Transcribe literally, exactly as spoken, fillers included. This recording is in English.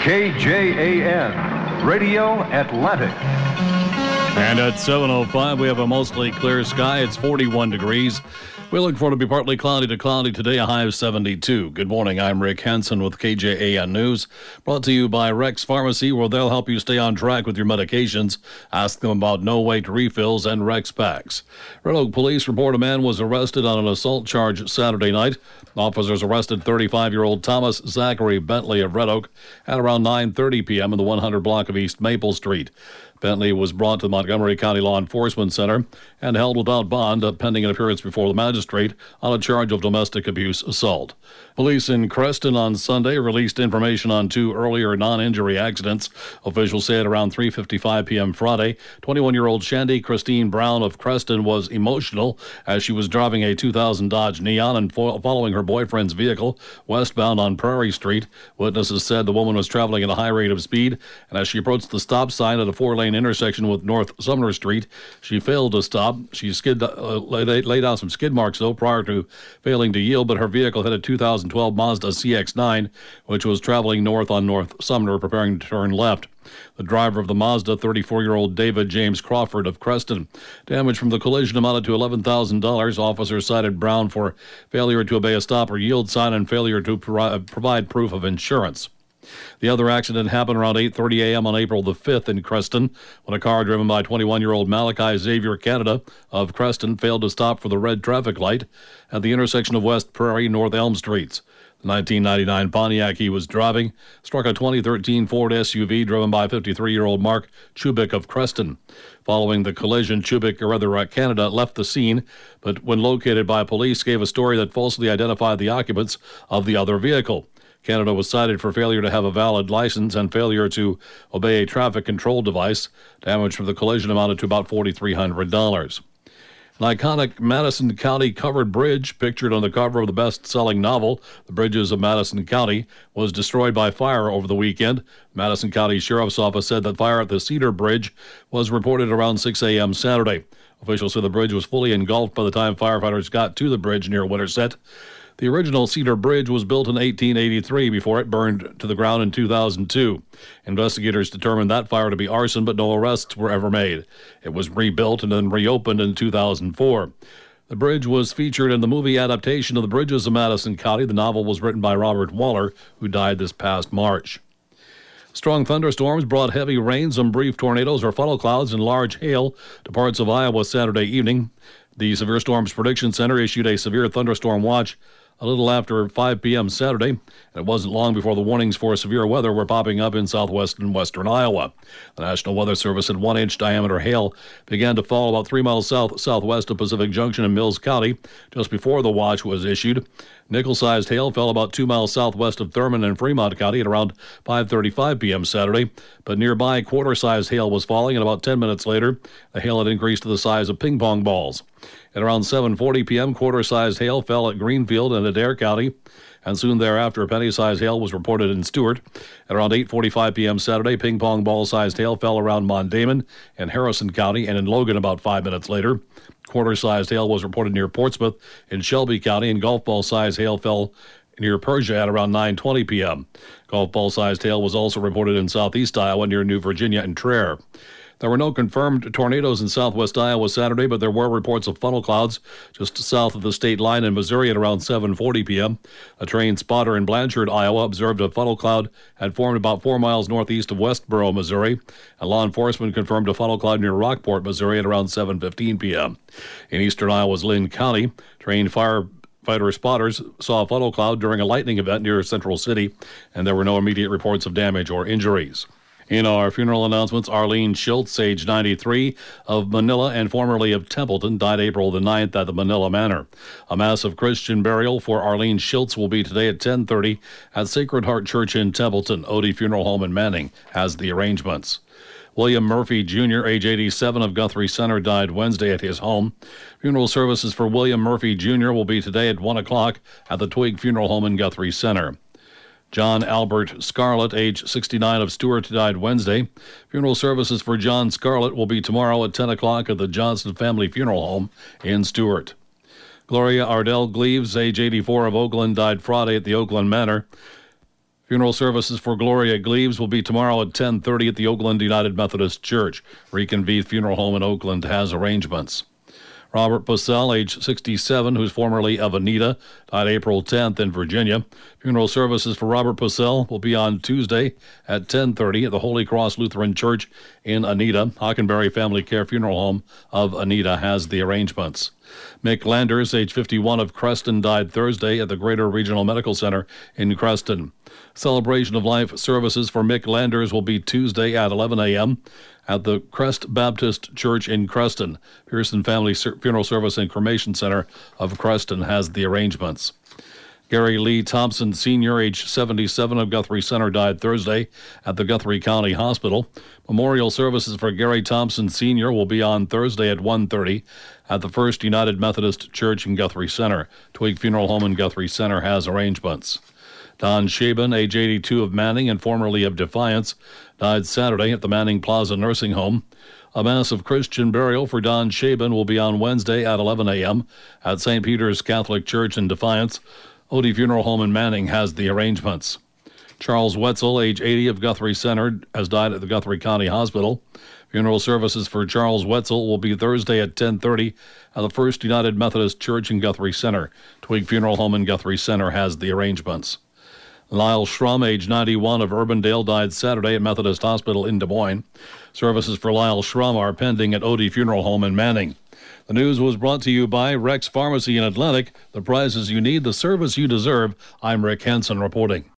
K J A N, Radio Atlantic. And at seven oh five, we have a mostly clear sky. It's forty-one degrees. We look for it to be partly cloudy to cloudy today, a high of seventy-two. Good morning, I'm Rick Hansen with K J A N News, brought to you by Rex Pharmacy, where they'll help you stay on track with your medications. Ask them about no-wait refills and Rex packs. Red Oak Police report a man was arrested on an assault charge Saturday night. Officers arrested thirty-five-year-old Thomas Zachary Bentley of Red Oak at around nine thirty p.m. in the one hundred block of East Maple Street. Bentley was brought to the Montgomery County Law Enforcement Center and held without bond, pending an appearance before the magistrate on a charge of domestic abuse assault. Police in Creston on Sunday released information on two earlier non-injury accidents. Officials say at around three fifty-five p.m. Friday, twenty-one-year-old Shandy Christine Brown of Creston was emotional as she was driving a two thousand Dodge Neon and fo- following her boyfriend's vehicle westbound on Prairie Street. Witnesses said the woman was traveling at a high rate of speed, and as she approached the stop sign at a four-lane intersection with North Sumner Street, she failed to stop. She skid, uh, laid, laid out some skid marks, though, prior to failing to yield, but her vehicle hit a two thousand twelve Mazda C X nine, which was traveling north on North Sumner, preparing to turn left. The driver of the Mazda, thirty-four-year-old David James Crawford of Creston. Damage from the collision amounted to eleven thousand dollars. Officers cited Brown for failure to obey a stop or yield sign and failure to pro- provide proof of insurance. The other accident happened around eight thirty a.m. on April the fifth in Creston when a car driven by twenty-one-year-old Malachi Xavier Canada of Creston failed to stop for the red traffic light at the intersection of West Prairie North Elm Streets. The nineteen ninety-nine Pontiac he was driving struck a twenty thirteen Ford S U V driven by fifty-three-year-old Mark Chubik of Creston. Following the collision, Chubik, or rather uh, Canada, left the scene, but when located by police, gave a story that falsely identified the occupants of the other vehicle. Canada was cited for failure to have a valid license and failure to obey a traffic control device. Damage from the collision amounted to about four thousand three hundred dollars. An iconic Madison County covered bridge, pictured on the cover of the best-selling novel, The Bridges of Madison County, was destroyed by fire over the weekend. Madison County Sheriff's Office said that fire at the Cedar Bridge was reported around six a.m. Saturday. Officials said the bridge was fully engulfed by the time firefighters got to the bridge near Winterset. The original Cedar Bridge was built in eighteen eighty-three before it burned to the ground in two thousand two. Investigators determined that fire to be arson, but no arrests were ever made. It was rebuilt and then reopened in two thousand four. The bridge was featured in the movie adaptation of The Bridges of Madison County. The novel was written by Robert Waller, who died this past March. Strong thunderstorms brought heavy rain, some brief tornadoes or funnel clouds, and large hail to parts of Iowa Saturday evening. The Severe Storms Prediction Center issued a severe thunderstorm watch a little after five p.m. Saturday, and it wasn't long before the warnings for severe weather were popping up in southwest and western Iowa. The National Weather Service said one-inch diameter hail began to fall about three miles south-southwest of Pacific Junction in Mills County just before the watch was issued. Nickel-sized hail fell about two miles southwest of Thurman and Fremont County at around five thirty-five p.m. Saturday, but nearby quarter-sized hail was falling, and about ten minutes later, the hail had increased to the size of ping-pong balls. At around seven forty p.m., quarter-sized hail fell at Greenfield and Adair County, and soon thereafter, penny-sized hail was reported in Stewart. At around eight forty-five p.m. Saturday, ping-pong ball-sized hail fell around Mondamon and Harrison County, and in Logan about five minutes later. Quarter-sized hail was reported near Portsmouth in Shelby County, and golf ball-sized hail fell near Persia at around nine twenty p.m. Golf ball-sized hail was also reported in southeast Iowa near New Virginia and Traer. There were no confirmed tornadoes in southwest Iowa Saturday, but there were reports of funnel clouds just south of the state line in Missouri at around seven forty p.m. A trained spotter in Blanchard, Iowa, observed a funnel cloud had formed about four miles northeast of Westboro, Missouri, and law enforcement confirmed a funnel cloud near Rockport, Missouri at around seven fifteen p.m. In eastern Iowa's Lynn County, trained firefighter spotters saw a funnel cloud during a lightning event near Central City, and there were no immediate reports of damage or injuries. In our funeral announcements, Arlene Schultz, age ninety-three, of Manila and formerly of Templeton, died April the ninth at the Manila Manor. A mass of Christian burial for Arlene Schultz will be today at ten thirty at Sacred Heart Church in Templeton. Odie Funeral Home in Manning has the arrangements. William Murphy, Junior, age eighty-seven, of Guthrie Center, died Wednesday at his home. Funeral services for William Murphy, Junior will be today at one o'clock at the Twig Funeral Home in Guthrie Center. John Albert Scarlett, age sixty-nine, of Stewart, died Wednesday. Funeral services for John Scarlett will be tomorrow at ten o'clock at the Johnson Family Funeral Home in Stewart. Gloria Ardell Gleaves, age eighty-four, of Oakland, died Friday at the Oakland Manor. Funeral services for Gloria Gleaves will be tomorrow at ten thirty at the Oakland United Methodist Church. Reconvene Funeral Home in Oakland has arrangements. Robert Bussell, age sixty-seven, who's formerly of Anita, died April tenth in Virginia. Funeral services for Robert Bussell will be on Tuesday at ten thirty at the Holy Cross Lutheran Church in Anita. Hockenberry Family Care Funeral Home of Anita has the arrangements. Mick Landers, age fifty-one, of Creston, died Thursday at the Greater Regional Medical Center in Creston. Celebration of Life services for Mick Landers will be Tuesday at eleven a.m. at the Crest Baptist Church in Creston. Pearson Family Funeral Service and Cremation Center of Creston has the arrangements. Gary Lee Thompson, Senior, age seventy-seven, of Guthrie Center, died Thursday at the Guthrie County Hospital. Memorial services for Gary Thompson, Senior will be on Thursday at one thirty at the First United Methodist Church in Guthrie Center. Twig Funeral Home in Guthrie Center has arrangements. Don Shaban, age eighty-two, of Manning and formerly of Defiance, died Saturday at the Manning Plaza Nursing Home. A mass of Christian burial for Don Shaban will be on Wednesday at eleven a.m. at Saint Peter's Catholic Church in Defiance. Odie Funeral Home in Manning has the arrangements. Charles Wetzel, age eighty, of Guthrie Center, has died at the Guthrie County Hospital. Funeral services for Charles Wetzel will be Thursday at ten thirty at the First United Methodist Church in Guthrie Center. Twig Funeral Home in Guthrie Center has the arrangements. Lyle Schrum, age ninety-one, of Urbandale, died Saturday at Methodist Hospital in Des Moines. Services for Lyle Schrum are pending at Odie Funeral Home in Manning. The news was brought to you by Rex Pharmacy in Atlantic. The prizes you need, the service you deserve. I'm Rick Hansen reporting.